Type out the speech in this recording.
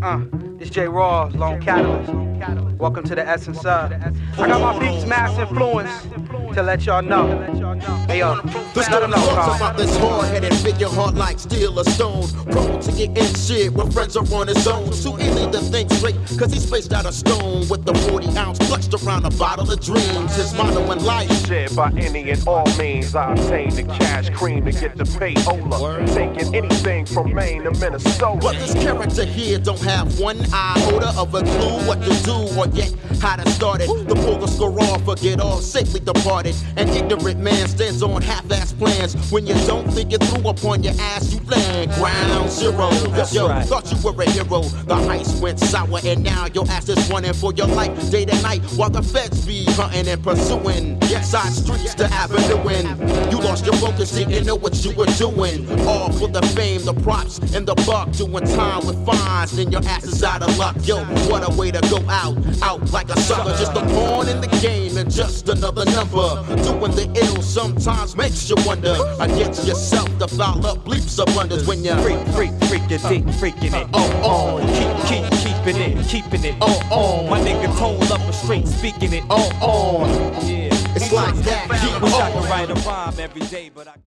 This J Raw, Lone Catalyst. Welcome to the Essence Sub. I got my beats mass influence to let y'all know. Hey yo, The story talks about this hard-headed figure, hard like steel or stone, prone to get in shit when friends are on his own. Too easy to think straight, cause he's spaced out a stone with the 40 ounce clutched around a bottle of dreams. His motto in life, shit, by any and all means, I obtain the cash cream to get the payola. Taking anything from Maine to Minnesota. But this character here don't have one iota of a clue what to do or yet how to start it. To pull the score off or get off safely departed. An ignorant man stands on half-ass plans. When you don't think it through, upon your ass you land. Ground zero. Yo, right. thought you were a hero. The heist went sour and now your ass is running for your life day to night while the feds be hunting and pursuing. Side streets to Avenue and you lost your focus, didn't know what you were doing. All for the fame, the props, and the buck. Doing time with fines, then your ass is out of luck. Yo, what a way to go out like a sucker. Just a pawn in the game and just another number. Doing the ill sometimes makes you wonder. Against yourself, the foul up bleeps abundance when you're freaking it. Keeping it. My nigga told up and straight speaking it. Yeah. It's like that. Wish I could write a rhyme every day, but I